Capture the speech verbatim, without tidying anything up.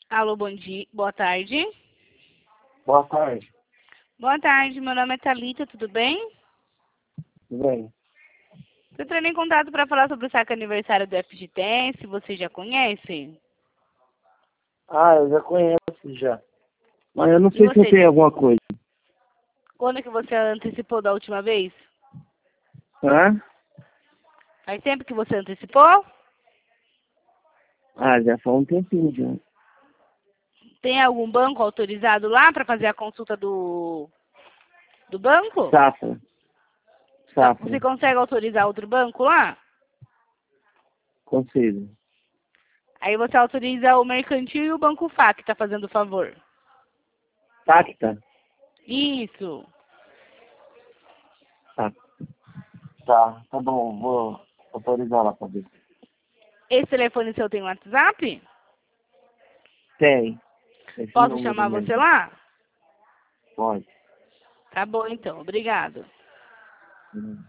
Alô, bom dia. Boa tarde. Boa tarde. Boa tarde, meu nome é Thalita, tudo bem? Tudo bem? Estou entrando em contato para falar sobre o saque aniversário do F G Tense, você já conhece? Ah, eu já conheço já. Mas eu não E sei se eu você? tenho alguma coisa. Quando que você antecipou da última vez? Hã? Faz tempo que você antecipou? Ah, já faz um tempinho já. Tem algum banco autorizado lá para fazer a consulta do, do banco? Safra. Você Safra. consegue autorizar outro banco lá? Consigo. Aí você autoriza o Mercantil e o Banco F A, que está fazendo o favor. Pacta? Isso. Tá. Tá, tá bom. Vou autorizar lá pra ver. Esse telefone seu tem WhatsApp? Tem. Esse Posso número chamar você mesmo. lá? Pode. Tá bom, então. Obrigado. Hum.